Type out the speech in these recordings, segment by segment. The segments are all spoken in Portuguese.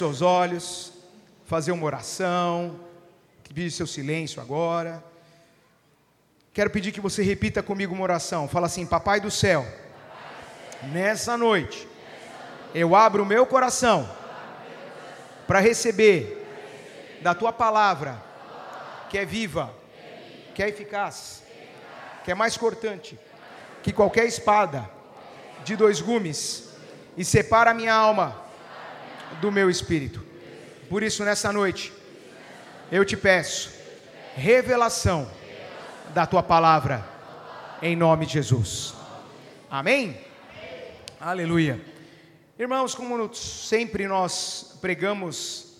Seus olhos, fazer uma oração, pedir seu silêncio agora. Quero pedir que você repita comigo uma oração. Fala assim: Papai do céu, nessa noite, eu abro o meu coração para receber da tua palavra, que é viva, que é eficaz, que é mais cortante que qualquer espada de dois gumes, e separa a minha alma do meu espírito. Por isso, nessa noite, eu te peço revelação da tua palavra, em nome de Jesus. Amém? Aleluia. Irmãos, como sempre nós pregamos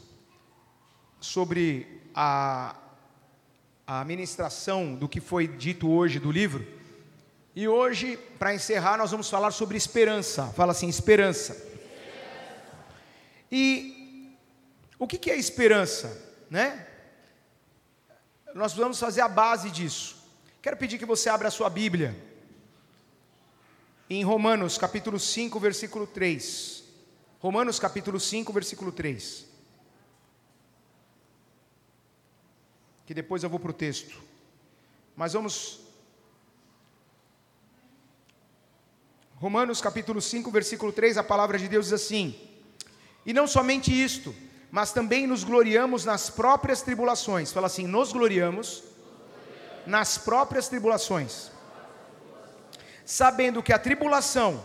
sobre a ministração do que foi dito hoje do livro, e hoje, para encerrar, nós vamos falar sobre esperança. Fala assim: esperança. E o que é esperança, né? Nós vamos fazer a base disso. Quero pedir que você abra a sua Bíblia em Romanos capítulo 5, versículo 3. Romanos capítulo 5, versículo 3. Que depois eu vou para o texto. Mas vamos... Romanos capítulo 5, versículo 3, a palavra de Deus diz assim: e não somente isto, mas também nos gloriamos nas próprias tribulações. Fala assim: nos gloriamos nas próprias tribulações, sabendo que a tribulação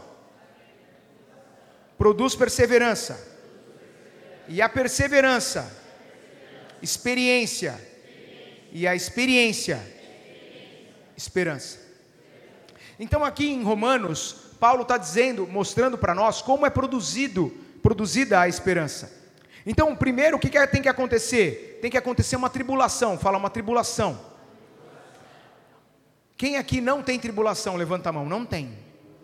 produz perseverança, e a perseverança, experiência, e a experiência, esperança. Então aqui em Romanos, Paulo está dizendo, mostrando para nós como é produzida a esperança. Então, primeiro, o que tem que acontecer? Tem que acontecer uma tribulação. Fala, uma tribulação. Quem aqui não tem tribulação? Levanta a mão. Não tem.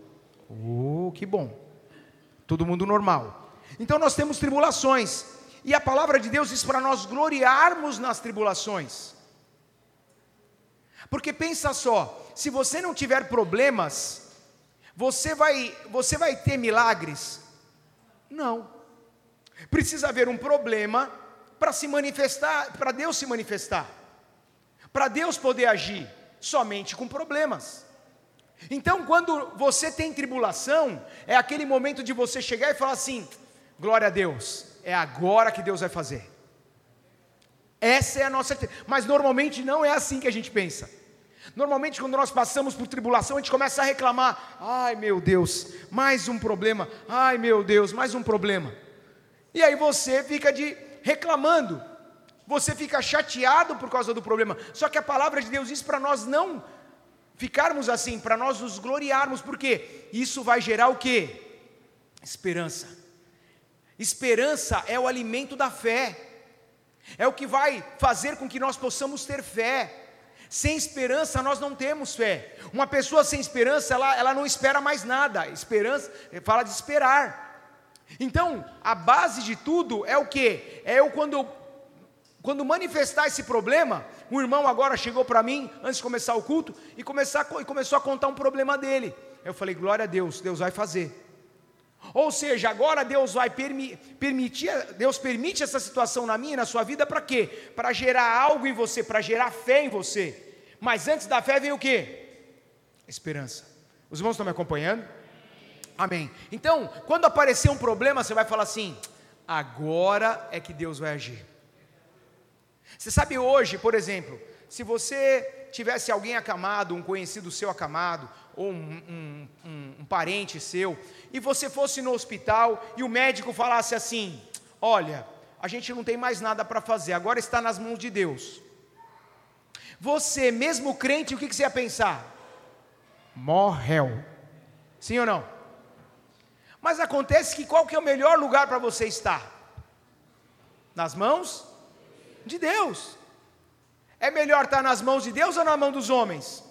Que bom. Todo mundo normal. Então nós temos tribulações, e a palavra de Deus diz para nós gloriarmos nas tribulações. Porque pensa só, se você não tiver problemas, você vai ter milagres? Não. Precisa haver um problema para se manifestar, para Deus se manifestar, para Deus poder agir, somente com problemas. Então, quando você tem tribulação, é aquele momento de você chegar e falar assim: glória a Deus, é agora que Deus vai fazer. Essa é a nossa... Mas normalmente não é assim que a gente pensa. Normalmente, quando nós passamos por tribulação, a gente começa a reclamar: ai meu Deus, mais um problema, ai meu Deus, mais um problema. E aí você fica reclamando, você fica chateado por causa do problema. Só que a palavra de Deus diz para nós não ficarmos assim, para nós nos gloriarmos, porque isso vai gerar o quê? Esperança. Esperança é o alimento da fé, é o que vai fazer com que nós possamos ter fé. Sem esperança nós não temos fé. Uma pessoa sem esperança, ela não espera mais nada. Esperança, fala de esperar. Então, a base de tudo é o quê? É eu quando manifestar esse problema. Um irmão agora chegou para mim, antes de começar o culto, e começou a contar um problema dele. Eu falei: glória a Deus, Deus vai fazer. Ou seja, agora Deus vai Deus permite essa situação na minha e na sua vida para quê? Para gerar algo em você, para gerar fé em você. Mas antes da fé vem o quê? Esperança. Os irmãos estão me acompanhando? Amém. Então, quando aparecer um problema, você vai falar assim: agora é que Deus vai agir. Você sabe, hoje, por exemplo, se você tivesse alguém acamado, um conhecido seu acamado, ou um parente seu, e você fosse no hospital e o médico falasse assim: olha, a gente não tem mais nada para fazer, agora está nas mãos de Deus. Você, mesmo crente, o que você ia pensar? Morreu. Sim ou não? Mas acontece que qual que é o melhor lugar para você estar? Nas mãos de Deus. É melhor estar nas mãos de Deus ou na mão dos homens?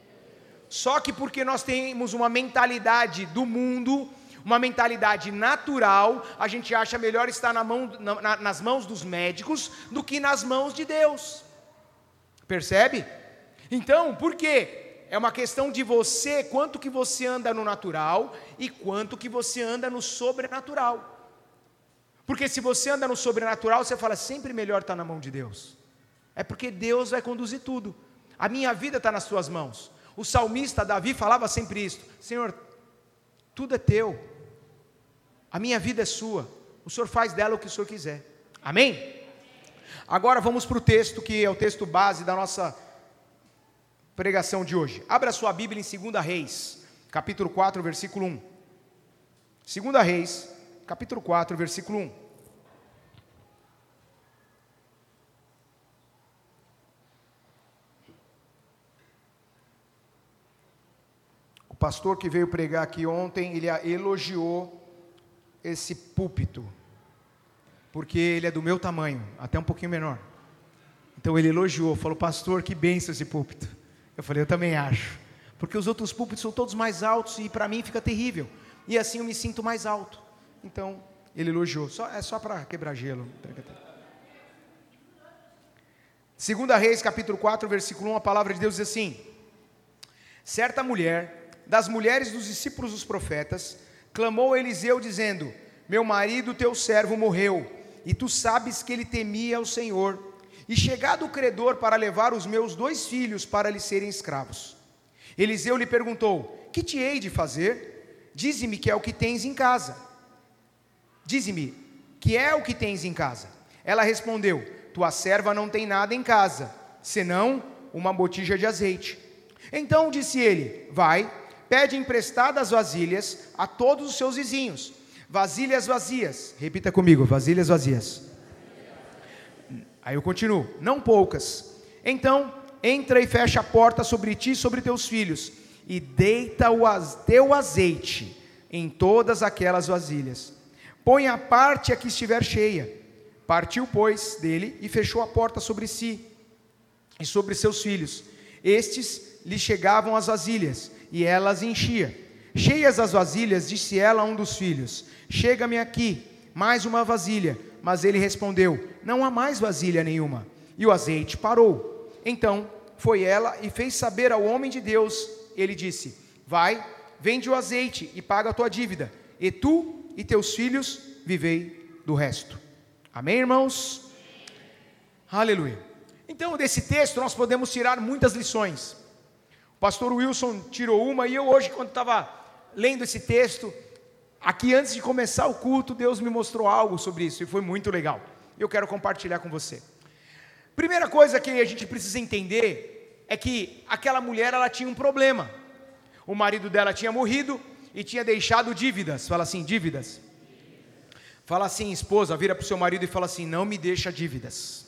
Só que porque nós temos uma mentalidade do mundo, uma mentalidade natural, a gente acha melhor estar nas mãos dos médicos do que nas mãos de Deus. Percebe? Então, por quê? É uma questão de você, quanto que você anda no natural e quanto que você anda no sobrenatural. Porque se você anda no sobrenatural, você fala, sempre melhor estar na mão de Deus. É porque Deus vai conduzir tudo. A minha vida está nas tuas mãos. O salmista Davi falava sempre isso: Senhor, tudo é teu, a minha vida é sua, o Senhor faz dela o que o Senhor quiser. Amém? Agora vamos para o texto, que é o texto base da nossa pregação de hoje. Abra sua Bíblia em 2 Reis, capítulo 4, versículo 1. 2 Reis, capítulo 4, versículo 1. O pastor que veio pregar aqui ontem, ele elogiou esse púlpito, porque ele é do meu tamanho, até um pouquinho menor. Então ele elogiou, falou, pastor, que bênção esse púlpito. Eu falei, eu também acho, porque os outros púlpitos são todos mais altos, e para mim fica terrível, e assim eu me sinto mais alto. Então ele elogiou, é só para quebrar gelo. 2 Reis, capítulo 4, versículo 1, a palavra de Deus diz assim: certa mulher, das mulheres dos discípulos dos profetas, clamou a Eliseu dizendo, meu marido teu servo morreu, e tu sabes que ele temia o Senhor, e chegado o credor para levar os meus 2 filhos para lhe serem escravos. Eliseu lhe perguntou, que te hei de fazer? Dize-me que é o que tens em casa. Dize-me que é o que tens em casa. Ela respondeu, tua serva não tem nada em casa, senão uma botija de azeite. Então disse ele, vai, pede emprestadas vasilhas a todos os seus vizinhos, vasilhas vazias, repita comigo, vasilhas vazias. Aí eu continuo, não poucas. Então entra e fecha a porta sobre ti e sobre teus filhos, e deita o teu azeite em todas aquelas vasilhas. Põe a parte a que estiver cheia. Partiu, pois, dele e fechou a porta sobre si e sobre seus filhos. Estes lhe chegavam as vasilhas, e ela as enchia. Cheias as vasilhas, disse ela a um dos filhos, chega-me aqui, mais uma vasilha. Mas ele respondeu, não há mais vasilha nenhuma. E o azeite parou. Então foi ela e fez saber ao homem de Deus. Ele disse, vai, vende o azeite e paga a tua dívida, e tu e teus filhos vivei do resto. Amém, irmãos? Aleluia. Então desse texto nós podemos tirar muitas lições. O pastor Wilson tirou uma, e eu hoje, quando estava lendo esse texto, aqui antes de começar o culto, Deus me mostrou algo sobre isso, e foi muito legal. Eu quero compartilhar com você. Primeira coisa que a gente precisa entender, é que aquela mulher, ela tinha um problema. O marido dela tinha morrido, e tinha deixado dívidas. Fala assim, dívidas. Fala assim, esposa, vira para o seu marido e fala assim, não me deixa dívidas.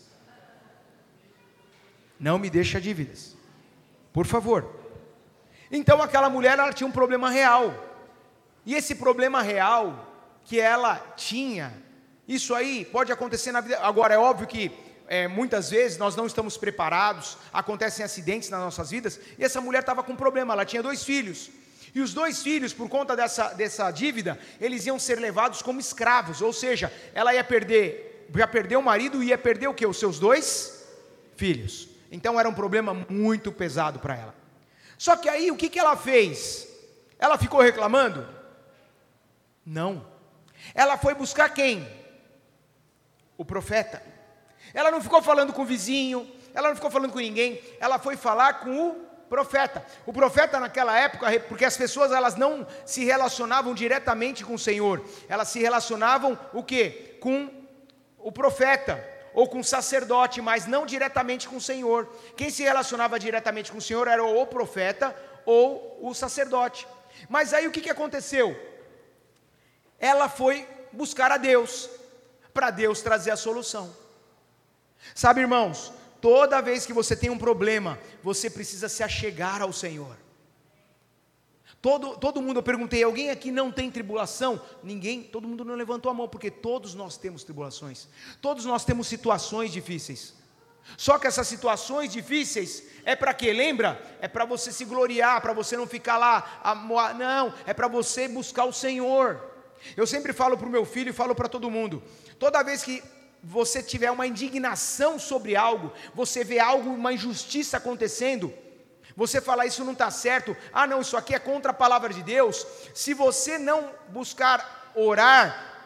Não me deixa dívidas, por favor. Então aquela mulher, ela tinha um problema real, e esse problema real que ela tinha, isso aí pode acontecer na vida. Agora é óbvio que muitas vezes nós não estamos preparados, acontecem acidentes nas nossas vidas, e essa mulher estava com um problema, ela tinha 2 filhos, e os 2 filhos, por conta dessa dívida, eles iam ser levados como escravos, ou seja, ela ia perder o marido, e ia perder o quê? Os seus 2 filhos. Então era um problema muito pesado para ela. Só que aí o que ela fez? Ela ficou reclamando? Não. Ela foi buscar quem? O profeta. Ela não ficou falando com o vizinho, ela não ficou falando com ninguém, ela foi falar com o profeta. O profeta naquela época, porque as pessoas, elas não se relacionavam diretamente com o Senhor, elas se relacionavam o quê? Com o profeta, ou com o sacerdote, mas não diretamente com o Senhor. Quem se relacionava diretamente com o Senhor era ou o profeta ou o sacerdote. Mas aí o que aconteceu? Ela foi buscar a Deus, para Deus trazer a solução. Sabe, irmãos, toda vez que você tem um problema, você precisa se achegar ao Senhor. Todo mundo, eu perguntei, alguém aqui não tem tribulação? Ninguém, todo mundo não levantou a mão, porque todos nós temos tribulações, todos nós temos situações difíceis. Só que essas situações difíceis é para quê? Lembra? É para você se gloriar, para você não ficar lá, não, é para você buscar o Senhor. Eu sempre falo para o meu filho e falo para todo mundo, toda vez que você tiver uma indignação sobre algo, você vê algo, uma injustiça acontecendo, você fala, isso não está certo, não, isso aqui é contra a palavra de Deus. Se você não buscar orar,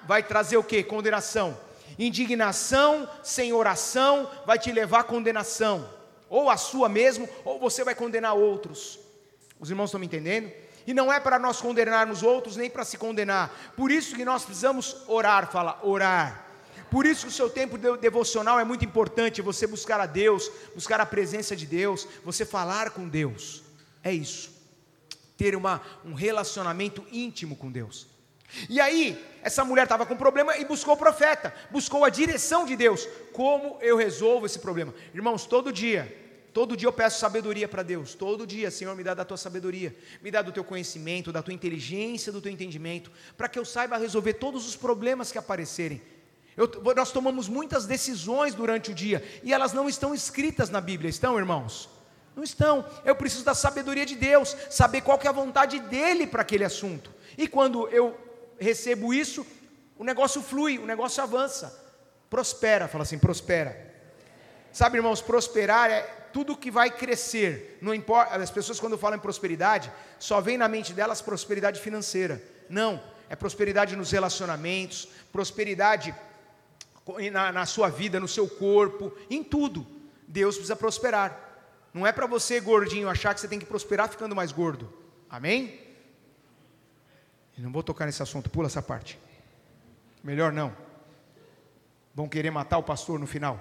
vai trazer o quê? Condenação. Indignação sem oração vai te levar à condenação, ou a sua mesmo, ou você vai condenar outros. Os irmãos estão me entendendo? E não é para nós condenarmos outros, nem para se condenar. Por isso que nós precisamos orar, fala, orar. Por isso que o seu tempo devocional é muito importante, você buscar a Deus, buscar a presença de Deus, você falar com Deus. É isso. Ter um relacionamento íntimo com Deus. E aí, essa mulher estava com problema e buscou o profeta, buscou a direção de Deus. Como eu resolvo esse problema? Irmãos, todo dia eu peço sabedoria para Deus. Todo dia, Senhor, me dá da tua sabedoria, me dá do teu conhecimento, da tua inteligência, do teu entendimento, para que eu saiba resolver todos os problemas que aparecerem. Nós tomamos muitas decisões durante o dia, e elas não estão escritas na Bíblia, estão, irmãos? Não estão. Eu preciso da sabedoria de Deus, saber qual que é a vontade dEle para aquele assunto. E quando eu recebo isso, o negócio flui, o negócio avança, prospera, fala assim, prospera. Sabe, irmãos, prosperar é tudo que vai crescer. Não importa, as pessoas quando falam em prosperidade, só vem na mente delas prosperidade financeira. Não, é prosperidade nos relacionamentos, prosperidade na sua vida, no seu corpo, em tudo. Deus precisa prosperar. Não é para você, gordinho, achar que você tem que prosperar ficando mais gordo. Amém? Eu não vou tocar nesse assunto, pula essa parte. Melhor não. Vão querer matar o pastor no final.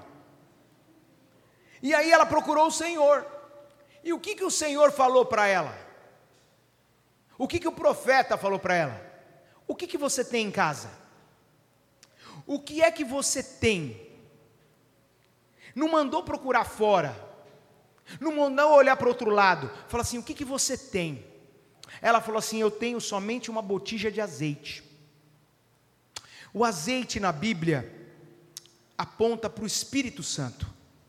E aí ela procurou o Senhor. E o que o Senhor falou para ela? O que o profeta falou para ela? O que você tem em casa? O que é que você tem? Não mandou procurar fora. Não mandou olhar para o outro lado. Fala assim, o que você tem? Ela falou assim, eu tenho somente uma botija de azeite. O azeite na Bíblia aponta para o Espírito Santo.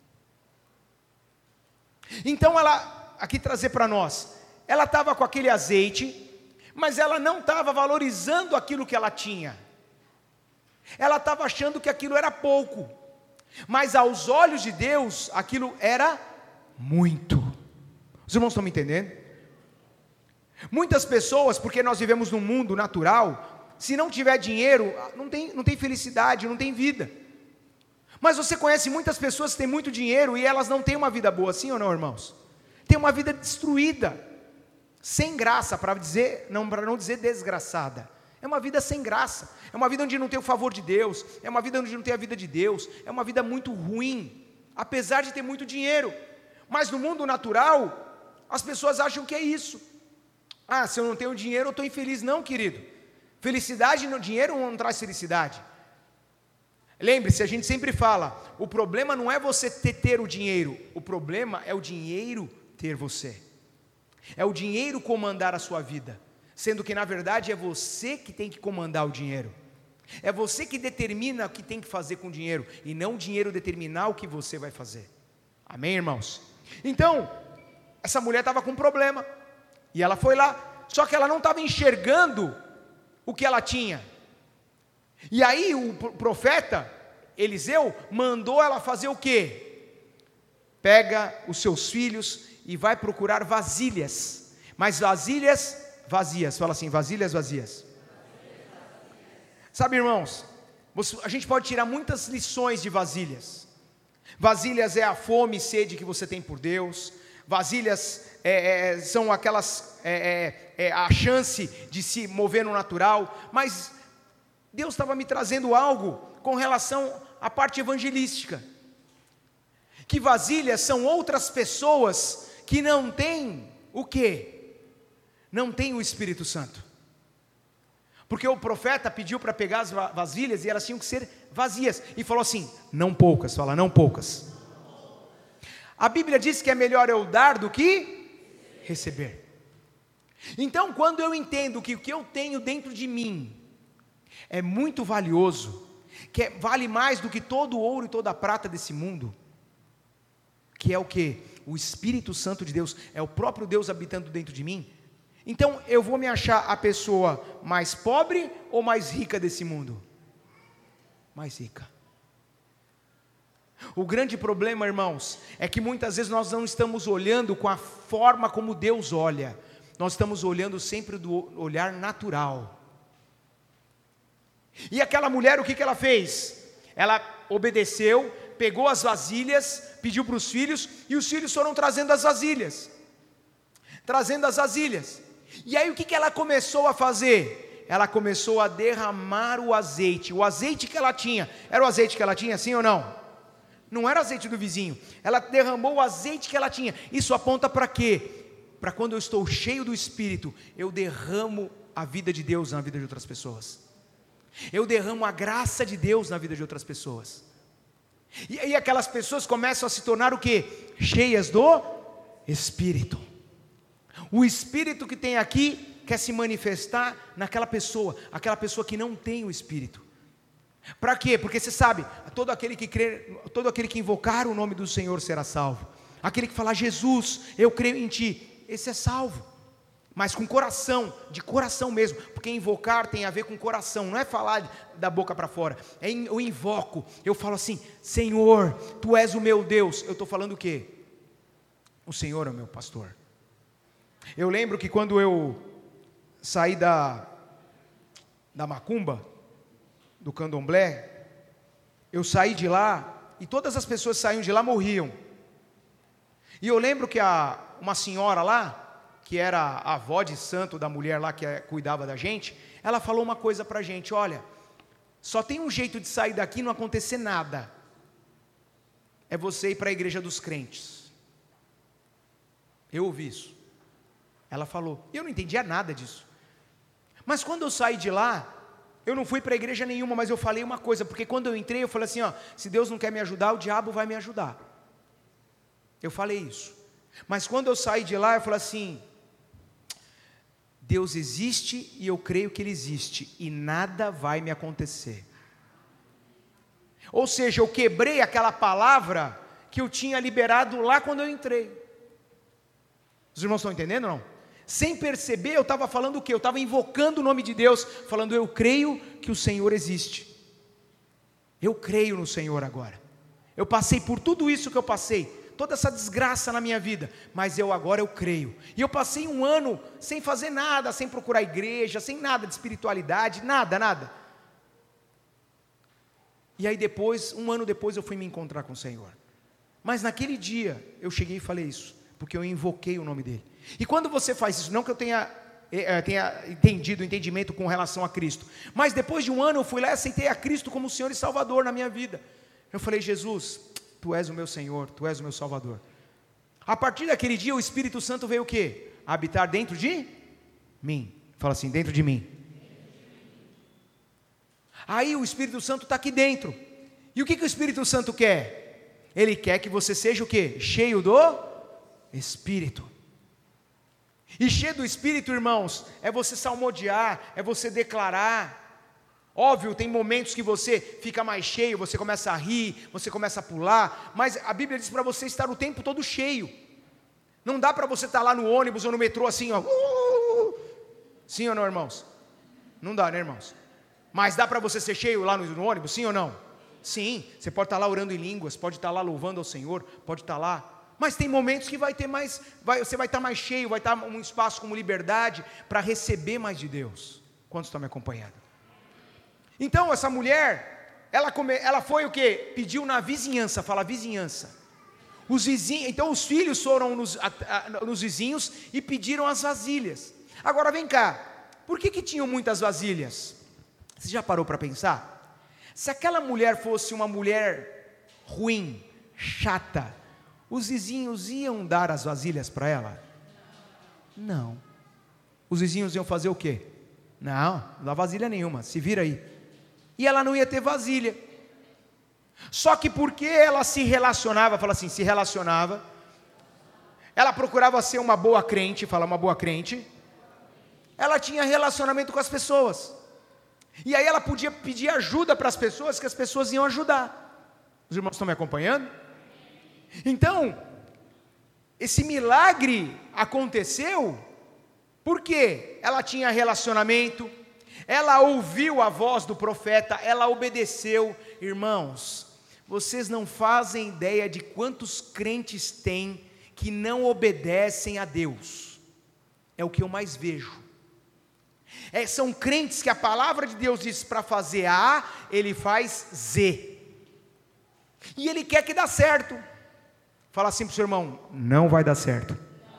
Então ela, aqui trazer para nós, ela estava com aquele azeite, mas ela não estava valorizando aquilo que ela tinha. Ela estava achando que aquilo era pouco, mas aos olhos de Deus, aquilo era muito. Os irmãos estão me entendendo? Muitas pessoas, porque nós vivemos num mundo natural, se não tiver dinheiro, não tem felicidade, não tem vida. Mas você conhece muitas pessoas que têm muito dinheiro e elas não têm uma vida boa, sim ou não, irmãos? Tem uma vida destruída, sem graça, para não dizer desgraçada. É uma vida sem graça, é uma vida onde não tem o favor de Deus, é uma vida onde não tem a vida de Deus, é uma vida muito ruim, apesar de ter muito dinheiro. Mas no mundo natural, as pessoas acham que é isso. Ah, se eu não tenho dinheiro, eu estou infeliz. Não, querido. Felicidade no dinheiro não traz felicidade. Lembre-se, a gente sempre fala, o problema não é você ter o dinheiro, o problema é o dinheiro ter você. É o dinheiro comandar a sua vida, sendo que na verdade é você que tem que comandar o dinheiro. É você que determina o que tem que fazer com o dinheiro, e não o dinheiro determinar o que você vai fazer. Amém, irmãos? Então, essa mulher estava com um problema, e ela foi lá, só que ela não estava enxergando o que ela tinha. E aí o profeta Eliseu mandou ela fazer o quê? Pega os seus filhos e vai procurar vasilhas, mas vasilhas vazias. Fala assim, vasilhas vazias. Sabe, irmãos, a gente pode tirar muitas lições de vasilhas. Vasilhas é a fome e sede que você tem por Deus. Vasilhas são aquelas a chance de se mover no natural. Mas Deus estava me trazendo algo com relação à parte evangelística, que vasilhas são outras pessoas que não têm o quê? Não têm o Espírito Santo, porque o profeta pediu para pegar as vasilhas e elas tinham que ser vazias, e falou assim, não poucas, fala não poucas. A Bíblia diz que é melhor eu dar do que receber. Então quando eu entendo que o que eu tenho dentro de mim é muito valioso, que vale mais do que todo o ouro e toda a prata desse mundo, que é o que? O Espírito Santo de Deus, é o próprio Deus habitando dentro de mim. Então eu vou me achar a pessoa mais pobre ou mais rica desse mundo? Mais rica. O grande problema, irmãos, é que muitas vezes nós não estamos olhando com a forma como Deus olha, nós estamos olhando sempre do olhar natural. E aquela mulher, o que ela fez? Ela obedeceu, pegou as vasilhas, pediu para os filhos, e os filhos foram trazendo as vasilhas. E aí o que ela começou a fazer? Ela começou a derramar o azeite que ela tinha. Era o azeite que ela tinha, sim ou não? Não era azeite do vizinho. Ela derramou o azeite que ela tinha. Isso aponta para quê? Para quando eu estou cheio do Espírito, eu derramo a vida de Deus na vida de outras pessoas. Eu derramo a graça de Deus na vida de outras pessoas. E aí aquelas pessoas começam a se tornar o quê? Cheias do Espírito. O Espírito que tem aqui quer se manifestar naquela pessoa, aquela pessoa que não tem o Espírito. Para quê? Porque você sabe, todo aquele que crê, todo aquele que invocar o nome do Senhor será salvo. Aquele que falar, Jesus, eu creio em Ti, esse é salvo. Mas com coração, de coração mesmo, porque invocar tem a ver com coração, não é falar da boca para fora, eu invoco, eu falo assim, Senhor, Tu és o meu Deus. Eu estou falando o quê? O Senhor é o meu pastor. Eu lembro que quando eu saí da macumba, do candomblé, eu saí de lá, e todas as pessoas que saíam de lá morriam. E eu lembro que uma senhora lá, que era a avó de santo da mulher lá que cuidava da gente, ela falou uma coisa para a gente, olha, só tem um jeito de sair daqui e não acontecer nada, é você ir para a igreja dos crentes. Eu ouvi isso. Ela falou, e eu não entendia nada disso. Mas quando eu saí de lá, eu não fui para a igreja nenhuma, mas eu falei uma coisa, porque quando eu entrei, eu falei assim, ó, se Deus não quer me ajudar, o diabo vai me ajudar. Eu falei isso. Mas quando eu saí de lá, eu falei assim, Deus existe e eu creio que Ele existe, e nada vai me acontecer. Ou seja, eu quebrei aquela palavra que eu tinha liberado lá quando eu entrei. Os irmãos estão entendendo ou não? Sem perceber, eu estava falando o quê? Eu estava invocando o nome de Deus, falando, eu creio que o Senhor existe. Eu creio no Senhor agora. Eu passei por tudo isso que eu passei, toda essa desgraça na minha vida, mas agora eu creio. E eu passei um ano sem fazer nada, sem procurar igreja, sem nada de espiritualidade, nada. E aí depois, um ano depois, eu fui me encontrar com o Senhor. Mas naquele dia, eu cheguei e falei isso, porque eu invoquei o nome dEle. E quando você faz isso, não que eu tenha entendido, entendimento com relação a Cristo, mas depois de um ano eu fui lá e aceitei a Cristo como Senhor e Salvador na minha vida. Eu falei, Jesus, Tu és o meu Senhor, Tu és o meu Salvador. A partir daquele dia o Espírito Santo veio o quê? Habitar dentro de mim. Fala assim, dentro de mim. Aí o Espírito Santo está aqui dentro. E o que o Espírito Santo quer? Ele quer que você seja o quê? Cheio do Espírito. E cheio do Espírito, irmãos, é você salmodiar, é você declarar. Óbvio, tem momentos que você fica mais cheio, você começa a rir, você começa a pular, mas a Bíblia diz para você estar o tempo todo cheio. Não dá para você estar lá no ônibus ou no metrô assim, ó. Sim ou não, irmãos? Não dá, né, irmãos? Mas dá para você ser cheio lá no ônibus, sim ou não? Sim, você pode estar lá orando em línguas, pode estar lá louvando ao Senhor, pode estar lá. Mas tem momentos que vai ter mais, você vai estar mais cheio, vai estar um espaço como liberdade para receber mais de Deus. Quantos estão me acompanhando? Então essa mulher, ela foi o quê? Pediu na vizinhança, fala vizinhança. Os vizinhos, então os filhos foram nos vizinhos e pediram as vasilhas. Agora vem cá, por que tinham muitas vasilhas? Você já parou para pensar? Se aquela mulher fosse uma mulher ruim, chata, os vizinhos iam dar as vasilhas para ela? Não. Os vizinhos iam fazer o quê? Não dá vasilha nenhuma, se vira aí. E ela não ia ter vasilha. Só que porque ela se relacionava, fala assim, se relacionava, ela procurava ser uma boa crente, fala uma boa crente, ela tinha relacionamento com as pessoas. E aí ela podia pedir ajuda para as pessoas, que as pessoas iam ajudar. Os irmãos estão me acompanhando? Então, esse milagre aconteceu porque ela tinha relacionamento, ela ouviu a voz do profeta, ela obedeceu. Irmãos, vocês não fazem ideia de quantos crentes tem que não obedecem a Deus. É o que eu mais vejo. São crentes que a palavra de Deus diz para fazer A, ele faz Z. E ele quer que dê certo. Fala assim para o seu irmão: não vai dar certo.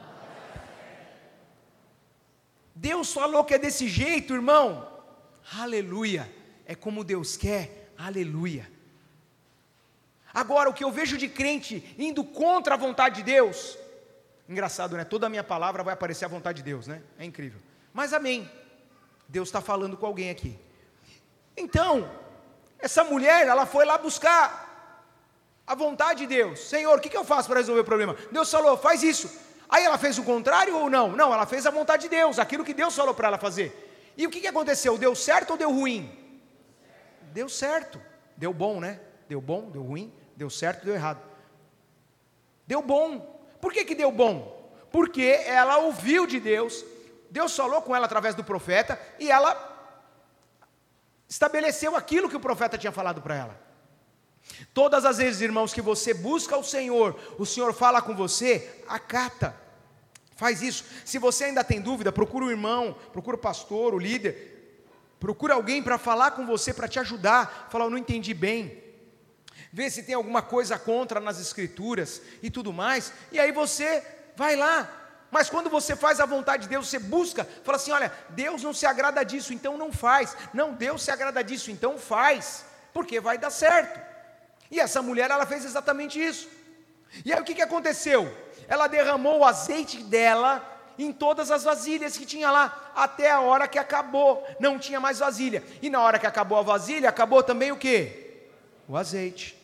Deus falou que é desse jeito, irmão. Aleluia. É como Deus quer. Aleluia. Agora, o que eu vejo de crente indo contra a vontade de Deus, engraçado, né? Toda a minha palavra vai aparecer a vontade de Deus, né? É incrível. Mas amém. Deus está falando com alguém aqui. Então, essa mulher, ela foi lá buscar a vontade de Deus. Senhor, o que eu faço para resolver o problema? Deus falou, faz isso. Aí ela fez o contrário ou não? Não, ela fez a vontade de Deus, aquilo que Deus falou para ela fazer. E o que aconteceu? Deu certo ou deu ruim? Deu certo. Deu bom, né? Deu bom, deu ruim, deu certo, deu errado. Deu bom. Por que deu bom? Porque ela ouviu de Deus, Deus falou com ela através do profeta, e ela estabeleceu aquilo que o profeta tinha falado para ela. Todas as vezes, irmãos, que você busca o Senhor fala com você, acata, faz isso. Se você ainda tem dúvida, procura o irmão, procura o pastor, o líder, procura alguém para falar com você, para te ajudar, falar, eu não entendi bem, vê se tem alguma coisa contra nas escrituras e tudo mais, e aí você vai lá. Mas quando você faz a vontade de Deus, você busca, fala assim, olha, Deus não se agrada disso, então não faz. Não, Deus se agrada disso, então faz, porque vai dar certo. E essa mulher, ela fez exatamente isso. E aí o que aconteceu? Ela derramou o azeite dela em todas as vasilhas que tinha lá, até a hora que acabou, não tinha mais vasilha. E na hora que acabou a vasilha, acabou também o quê? O azeite.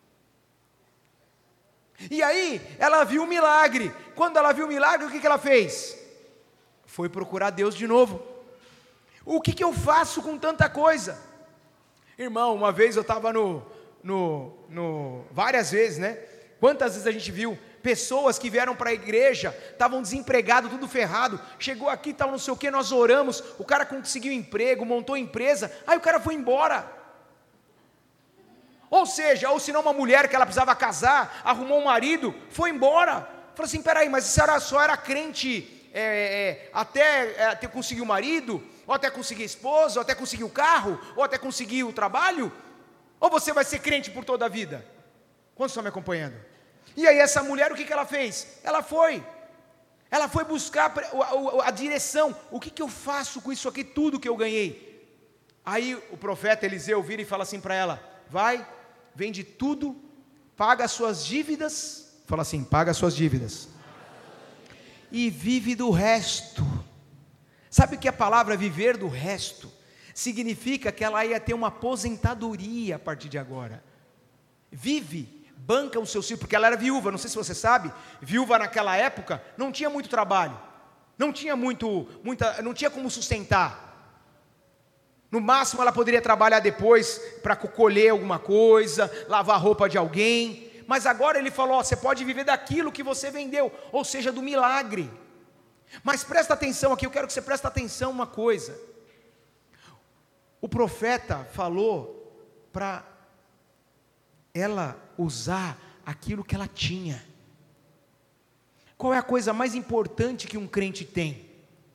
E aí, ela viu o milagre. Quando ela viu o milagre, o que ela fez? Foi procurar Deus de novo. O que eu faço com tanta coisa? Irmão, uma vez eu estava várias vezes, né? Quantas vezes a gente viu pessoas que vieram para a igreja, estavam desempregados, tudo ferrado, chegou aqui, tal, não sei o que, nós oramos, o cara conseguiu emprego, montou empresa, aí o cara foi embora. Ou seja, ou se não uma mulher que ela precisava casar, arrumou um marido, foi embora. Falou assim, peraí, mas se ela só era crente até conseguir o marido, ou até conseguir a esposa, ou até conseguir o carro, ou até conseguir o trabalho, ou você vai ser crente por toda a vida? Quantos estão me acompanhando? E aí essa mulher, o que ela fez? Ela foi buscar a direção. O que eu faço com isso aqui, tudo que eu ganhei? Aí o profeta Eliseu vira e fala assim para ela, vai, vende tudo, paga as suas dívidas, fala assim, paga as suas dívidas, e vive do resto. Sabe o que a palavra viver do resto? Significa que ela ia ter uma aposentadoria a partir de agora. Vive, banca o seu filho, porque ela era viúva, não sei se você sabe, viúva naquela época não tinha muito trabalho, não tinha como sustentar. No máximo ela poderia trabalhar depois para colher alguma coisa, lavar a roupa de alguém, mas agora ele falou, você pode viver daquilo que você vendeu, ou seja, do milagre. Mas presta atenção aqui, eu quero que você preste atenção uma coisa. O profeta falou para ela usar aquilo que ela tinha. Qual é a coisa mais importante que um crente tem?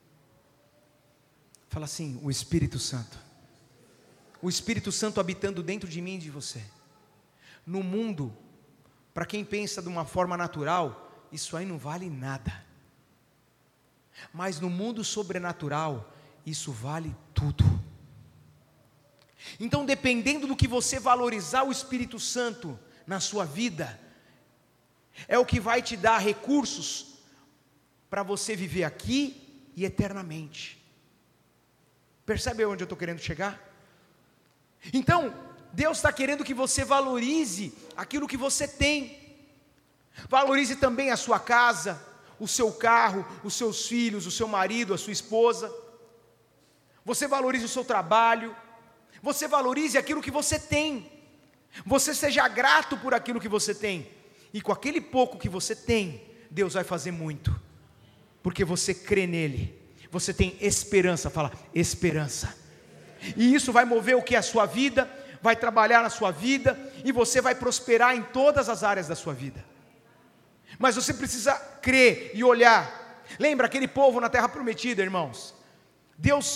Fala assim, o Espírito Santo. O Espírito Santo habitando dentro de mim e de você. No mundo, para quem pensa de uma forma natural, isso aí não vale nada. Mas no mundo sobrenatural, isso vale tudo. Então, dependendo do que você valorizar o Espírito Santo na sua vida, é o que vai te dar recursos para você viver aqui e eternamente. Percebe onde eu estou querendo chegar? Então, Deus está querendo que você valorize aquilo que você tem. Valorize também a sua casa, o seu carro, os seus filhos, o seu marido, a sua esposa. Você valorize o seu trabalho. Você valorize aquilo que você tem. Você seja grato por aquilo que você tem. E com aquele pouco que você tem, Deus vai fazer muito. Porque você crê nele. Você tem esperança, fala, esperança. E isso vai mover o que? A sua vida, vai trabalhar na sua vida, e você vai prosperar em todas as áreas da sua vida. Mas você precisa crer e olhar. Lembra aquele povo na terra prometida, irmãos? Deus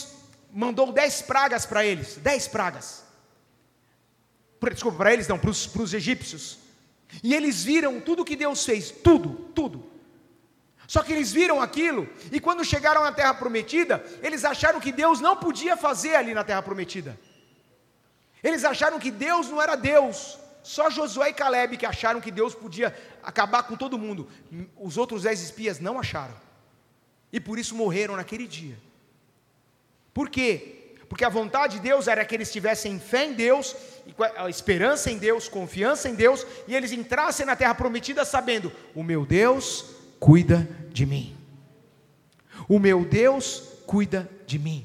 mandou 10 pragas para eles, 10 pragas. Desculpa, para eles não, para os egípcios. E eles viram tudo que Deus fez, tudo. Só que eles viram aquilo, e quando chegaram à terra prometida, eles acharam que Deus não podia fazer ali na terra prometida. Eles acharam que Deus não era Deus. Só Josué e Calebe que acharam que Deus podia acabar com todo mundo. Os outros 10 espias não acharam. E por isso morreram naquele dia. Por quê? Porque a vontade de Deus era que eles tivessem fé em Deus, esperança em Deus, confiança em Deus, e eles entrassem na terra prometida sabendo: o meu Deus cuida de mim. O meu Deus cuida de mim.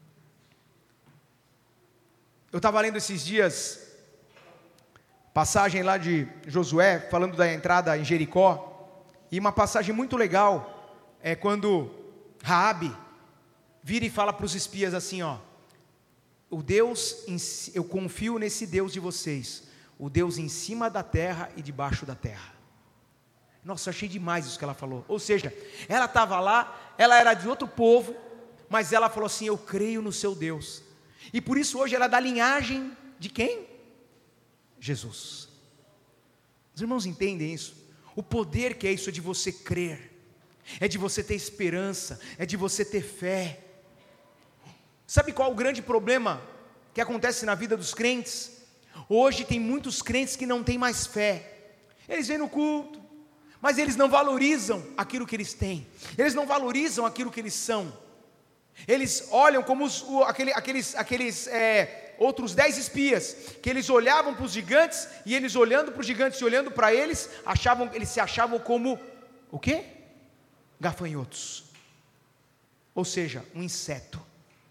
Eu estava lendo esses dias, passagem lá de Josué, falando da entrada em Jericó, e uma passagem muito legal, é quando Raabe vira e fala para os espias assim, ó: o Deus, eu confio nesse Deus de vocês, o Deus em cima da terra e debaixo da terra. Nossa, achei demais isso que ela falou. Ou seja, ela estava lá, ela era de outro povo, mas ela falou assim: eu creio no seu Deus. E por isso hoje ela é da linhagem de quem? Jesus. Os irmãos entendem isso? O poder que é isso, é de você crer, é de você ter esperança, é de você ter fé. Sabe qual é o grande problema que acontece na vida dos crentes? Hoje tem muitos crentes que não têm mais fé. Eles vêm no culto, mas eles não valorizam aquilo que eles têm, eles não valorizam aquilo que eles são. Eles olham como aqueles outros 10 espias, que eles olhavam para os gigantes, e eles olhando para os gigantes e olhando para eles, eles se achavam como, o quê? Gafanhotos, ou seja, um inseto.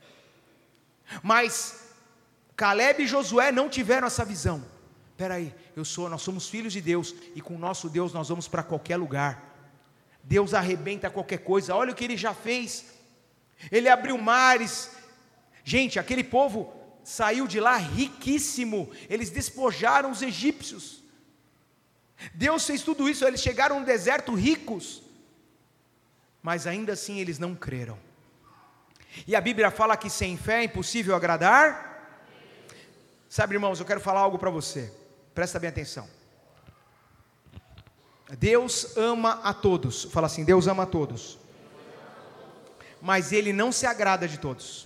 Mas Calebe e Josué não tiveram essa visão. Espera aí, nós somos filhos de Deus, e com o nosso Deus nós vamos para qualquer lugar. Deus arrebenta qualquer coisa. Olha o que ele já fez. Ele abriu mares. Gente, aquele povo saiu de lá riquíssimo. Eles despojaram os egípcios. Deus fez tudo isso. Eles chegaram no deserto ricos, mas ainda assim eles não creram. E a Bíblia fala que sem fé é impossível agradar. Sabe, irmãos, eu quero falar algo para você. Presta bem atenção. Deus ama a todos. Fala assim: Deus ama a todos, mas Ele não se agrada de todos.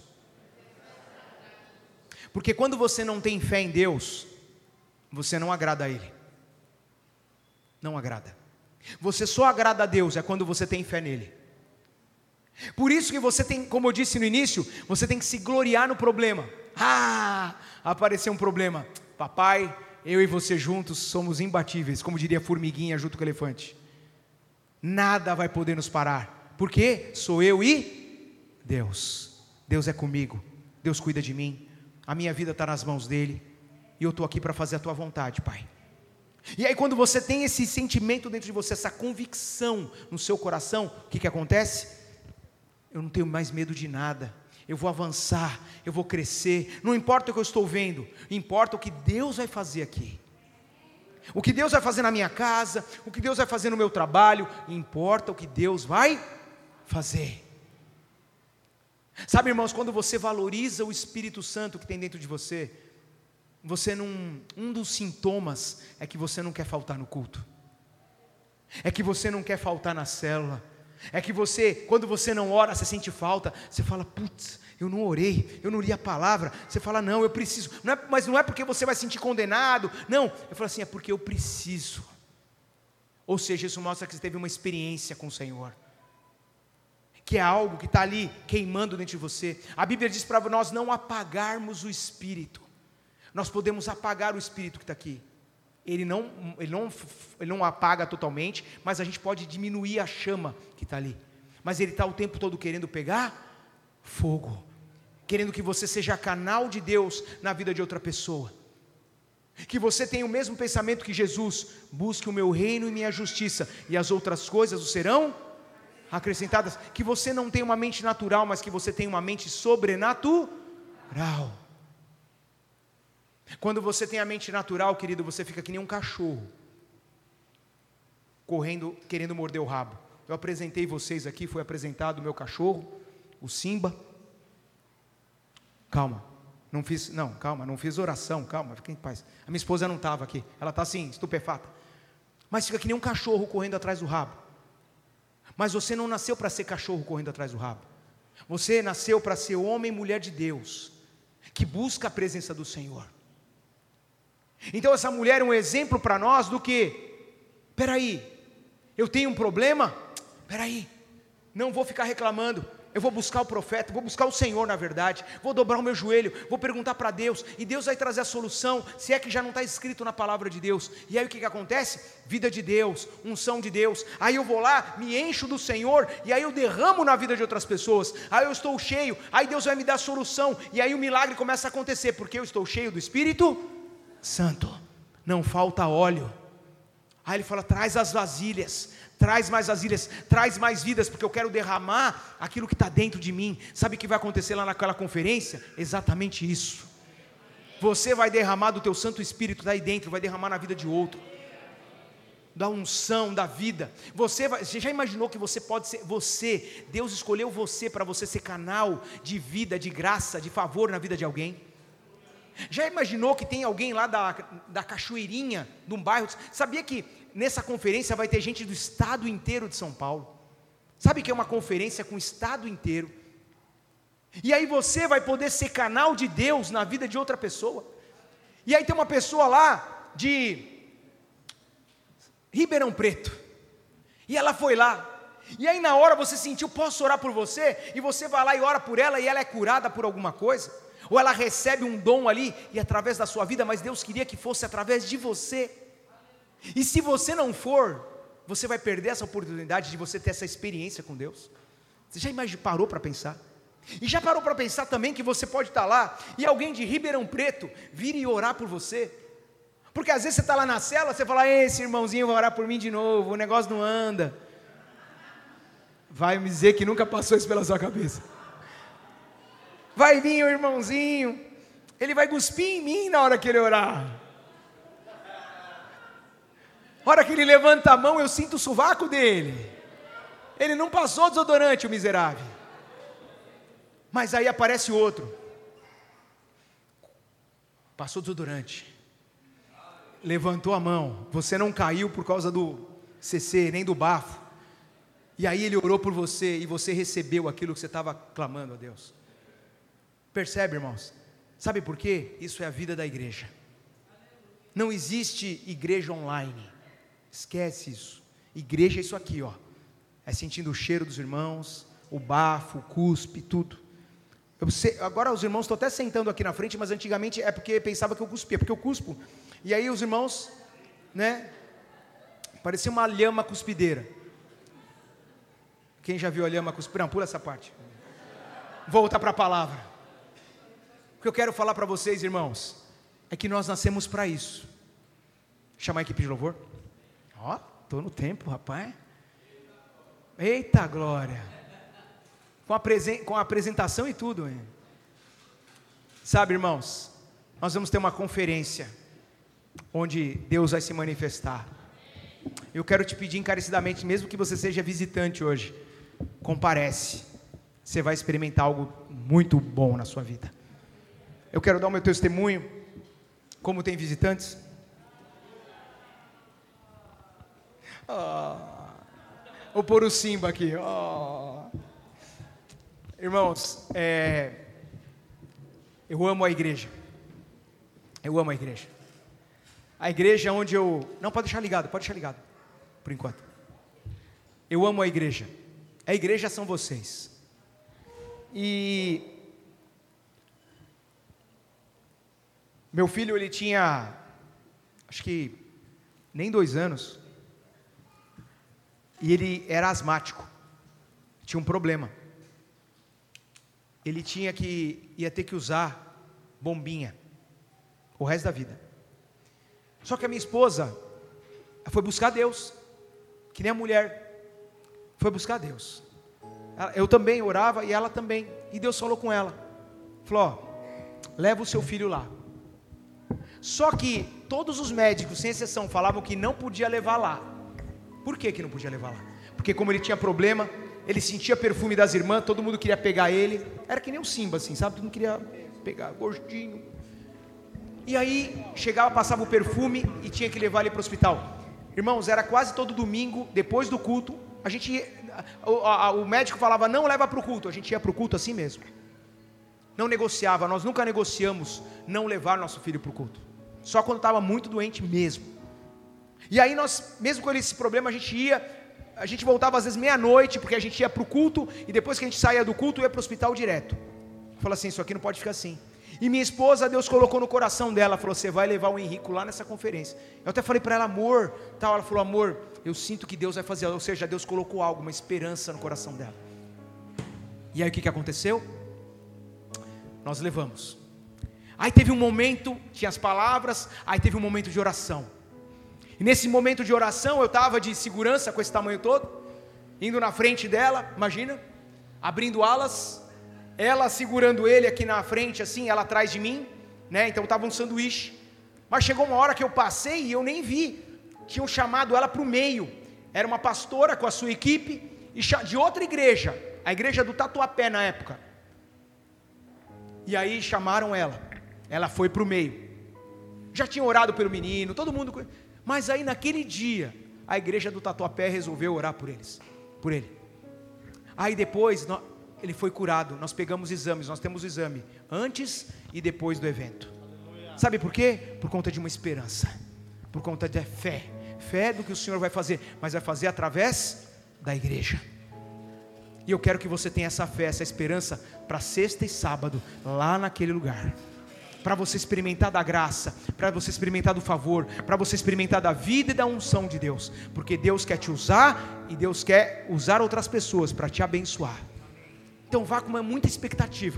Porque quando você não tem fé em Deus, você não agrada a Ele. Não agrada. Você só agrada a Deus quando você tem fé nele. Por isso que você tem, como eu disse no início, você tem que se gloriar no problema. Apareceu um problema. Papai, eu e você juntos somos imbatíveis, como diria a formiguinha junto com o elefante. Nada vai poder nos parar. Por quê? Sou eu e Deus. Deus é comigo. Deus cuida de mim. A minha vida está nas mãos dele. E eu estou aqui para fazer a tua vontade, Pai. E aí quando você tem esse sentimento dentro de você, essa convicção no seu coração, o que acontece? Eu não tenho mais medo de nada. Eu vou avançar, eu vou crescer. Não importa o que eu estou vendo, importa o que Deus vai fazer aqui. O que Deus vai fazer na minha casa, o que Deus vai fazer no meu trabalho, importa o que Deus vai fazer. Sabe, irmãos, quando você valoriza o Espírito Santo que tem dentro de você, um dos sintomas é que você não quer faltar no culto, é que você não quer faltar na célula, é que quando você não ora, você sente falta, você fala: putz, eu não orei, eu não li a palavra. Você fala: não, eu preciso, mas não é porque você vai se sentir condenado, não, eu falo assim: é porque eu preciso. Ou seja, isso mostra que você teve uma experiência com o Senhor, que é algo que está ali queimando dentro de você. A Bíblia diz para nós não apagarmos o Espírito. Nós podemos apagar o Espírito que está aqui. Ele não apaga totalmente, mas a gente pode diminuir a chama que está ali. Mas ele está o tempo todo querendo pegar fogo, querendo que você seja canal de Deus na vida de outra pessoa. Que você tenha o mesmo pensamento que Jesus: busque o meu reino e minha justiça, e as outras coisas o serão acrescentadas. Que você não tenha uma mente natural, mas que você tenha uma mente sobrenatural. Quando você tem a mente natural, querido, você fica que nem um cachorro, correndo, querendo morder o rabo. Eu apresentei vocês aqui, foi apresentado o meu cachorro, o Simba. Calma, não fiz oração, calma, fica em paz. A minha esposa não estava aqui, ela está assim, estupefata. Mas fica que nem um cachorro correndo atrás do rabo. Mas você não nasceu para ser cachorro correndo atrás do rabo. Você nasceu para ser homem e mulher de Deus, que busca a presença do Senhor. Então essa mulher é um exemplo para nós do que, peraí, eu tenho um problema? Peraí, não vou ficar reclamando, eu vou buscar o profeta, vou buscar o Senhor na verdade, vou dobrar o meu joelho, vou perguntar para Deus, e Deus vai trazer a solução, se é que já não está escrito na palavra de Deus. E aí o que acontece? Vida de Deus, unção de Deus. Aí eu vou lá, me encho do Senhor, e aí eu derramo na vida de outras pessoas, aí eu estou cheio, aí Deus vai me dar a solução, e aí o milagre começa a acontecer, porque eu estou cheio do Espírito Santo, não falta óleo. Aí ele fala, traz as vasilhas, traz mais vasilhas, traz mais vidas, porque eu quero derramar aquilo que está dentro de mim. Sabe o que vai acontecer lá naquela conferência? Exatamente isso. Você vai derramar do teu Santo Espírito daí dentro, vai derramar na vida de outro, da unção, da vida. Você já imaginou que você pode ser, Deus escolheu você para você ser canal de vida, de graça, de favor na vida de alguém? Já imaginou que tem alguém lá da Cachoeirinha, de um bairro? Sabia que nessa conferência vai ter gente do estado inteiro de São Paulo? Sabe que é uma conferência com o estado inteiro? E aí você vai poder ser canal de Deus na vida de outra pessoa. E aí tem uma pessoa lá de Ribeirão Preto, e ela foi lá, e aí na hora você sentiu, posso orar por você? E você vai lá e ora por ela, e ela é curada por alguma coisa, ou ela recebe um dom ali, e através da sua vida, mas Deus queria que fosse através de você. E se você não for, você vai perder essa oportunidade de você ter essa experiência com Deus. Você já parou para pensar? E já parou para pensar também que você pode estar lá, e alguém de Ribeirão Preto vir e orar por você? Porque às vezes você está lá na cela, você fala, esse irmãozinho vai orar por mim de novo, o negócio não anda. Vai me dizer que nunca passou isso pela sua cabeça. Vai vir o irmãozinho, ele vai cuspir em mim na hora que ele orar. Na hora que ele levanta a mão, eu sinto o sovaco dele. Ele não passou desodorante, o miserável. Mas aí aparece outro. Passou desodorante. Levantou a mão. Você não caiu por causa do CC, nem do bafo. E aí ele orou por você, e você recebeu aquilo que você estava clamando a Deus. Percebe, irmãos? Sabe por quê? Isso é a vida da igreja. Não existe igreja online. Esquece isso. Igreja é isso aqui, ó. É sentindo o cheiro dos irmãos, o bafo, o cuspe, tudo. Agora os irmãos estão até sentando aqui na frente, mas antigamente é porque pensava que eu cuspia, porque eu cuspo. E aí os irmãos, né? Parecia uma lhama cuspideira. Quem já viu a lhama cuspideira? Não, pula essa parte. Volta para a palavra. O que eu quero falar para vocês, irmãos, é que nós nascemos para isso. Chamar a equipe de louvor. Ó, estou no tempo, rapaz. Eita glória. Com a apresentação e tudo, hein? Sabe, irmãos, nós vamos ter uma conferência onde Deus vai se manifestar. Eu quero te pedir encarecidamente, mesmo que você seja visitante hoje, comparece. Você vai experimentar algo muito bom na sua vida. Eu quero dar o meu testemunho, como tem visitantes. Vou pôr o Simba aqui. Irmãos, eu amo a igreja. Eu amo a igreja. A igreja onde eu... Não, pode deixar ligado, por enquanto. Eu amo a igreja. A igreja são vocês. E... meu filho, ele tinha, acho que nem 2 anos, e ele era asmático, tinha um problema, ele ia ter que usar bombinha, o resto da vida. Só que a minha esposa foi buscar Deus, que nem a mulher, foi buscar Deus. Eu também orava, e ela também, e Deus falou com ela, falou, leva o seu filho lá. Só que todos os médicos, sem exceção, falavam que não podia levar lá. Por que não podia levar lá? Porque como ele tinha problema, ele sentia perfume das irmãs, todo mundo queria pegar ele. Era que nem o Simba, assim, sabe? Todo mundo queria pegar gordinho. E aí, chegava, passava o perfume e tinha que levar ele para o hospital. Irmãos, era quase todo domingo, depois do culto, o médico falava, não leva para o culto, a gente ia para o culto assim mesmo. Não negociava, nós nunca negociamos não levar nosso filho para o culto. Só quando estava muito doente mesmo. E aí nós, mesmo com esse problema, a gente voltava às vezes meia-noite, porque a gente ia para o culto, e depois que a gente saía do culto, ia para o hospital direto. Falei assim, isso aqui não pode ficar assim. E minha esposa, Deus colocou no coração dela, falou, você vai levar o Henrico lá nessa conferência. Eu até falei para ela, amor, tal. Ela falou, amor, eu sinto que Deus vai fazer, ou seja, Deus colocou algo, uma esperança no coração dela. E aí o que aconteceu? Nós levamos. Aí teve um momento, tinha as palavras, aí teve um momento de oração. E nesse momento de oração, eu estava de segurança com esse tamanho todo, indo na frente dela, imagina, abrindo alas, ela segurando ele aqui na frente, assim, ela atrás de mim, né? Então estava um sanduíche. Mas chegou uma hora que eu passei e eu nem vi. Tinham chamado ela para o meio. Era uma pastora com a sua equipe de outra igreja, a igreja do Tatuapé na época. E aí chamaram ela. Ela foi para o meio. Já tinha orado pelo menino, todo mundo. Mas aí naquele dia, a igreja do Tatuapé resolveu orar por ele. Aí depois ele foi curado, nós pegamos exames, nós temos o exame antes e depois do evento. Sabe por quê? Por conta de uma esperança, por conta de fé do que o Senhor vai fazer, mas vai fazer através da igreja. E eu quero que você tenha essa fé, essa esperança para sexta e sábado, lá naquele lugar, para você experimentar da graça, para você experimentar do favor, para você experimentar da vida e da unção de Deus, porque Deus quer te usar e Deus quer usar outras pessoas para te abençoar. Então vá com muita expectativa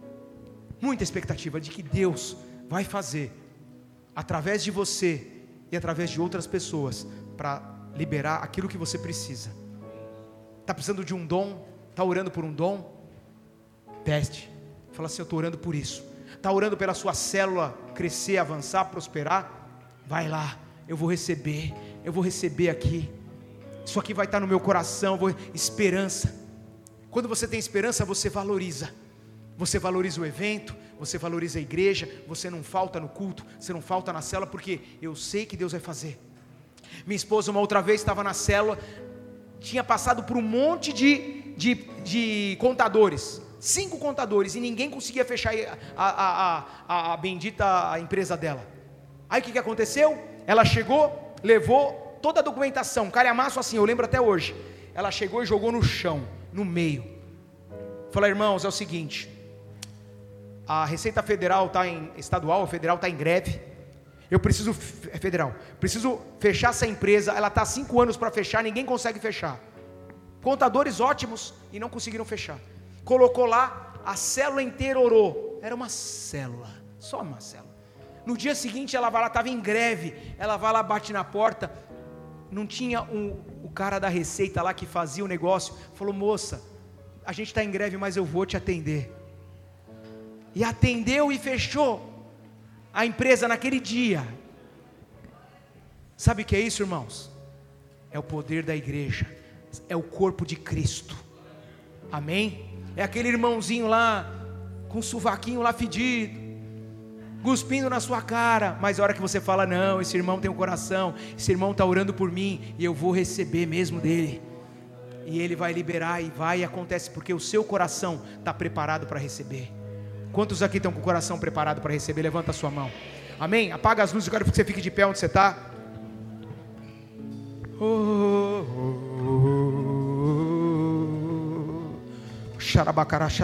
de que Deus vai fazer através de você e através de outras pessoas para liberar aquilo que você precisa. Está precisando de um dom? Está orando por um dom? Teste, fala assim, eu estou orando por isso. Está orando pela sua célula crescer, avançar, prosperar? Vai lá, eu vou receber aqui, isso aqui vai estar no meu coração, esperança. Quando você tem esperança, você valoriza o evento, você valoriza a igreja, você não falta no culto, você não falta na célula, porque eu sei que Deus vai fazer. Minha esposa uma outra vez estava na célula, tinha passado por um monte de contadores, 5 contadores, e ninguém conseguia fechar a bendita empresa dela. Aí o que aconteceu? Ela chegou, levou toda a documentação, calhamaço assim, eu lembro até hoje. Ela chegou e jogou no chão, no meio. Falei, irmãos, é o seguinte, a Receita Federal estadual, a federal está em greve. Eu preciso fechar essa empresa. Ela está há 5 anos para fechar, ninguém consegue fechar. Contadores ótimos e não conseguiram fechar. Colocou lá, a célula inteira orou. Era uma célula, só uma célula. No dia seguinte ela vai lá, estava em greve. Ela vai lá, bate na porta. Não tinha o cara da Receita lá que fazia o negócio. Falou, moça, a gente está em greve, mas eu vou te atender. E atendeu e fechou a empresa naquele dia. Sabe o que é isso, irmãos? É o poder da igreja, é o corpo de Cristo. Amém? É aquele irmãozinho lá com o sovaquinho lá fedido, cuspindo na sua cara, mas a hora que você fala, não, esse irmão tem um coração, esse irmão está orando por mim, e eu vou receber mesmo dele, e ele vai liberar, e acontece, porque o seu coração está preparado para receber. Quantos aqui estão com o coração preparado para receber? Levanta a sua mão. Amém? Apaga as luzes, eu quero que você fique de pé onde você está. Xarabacará,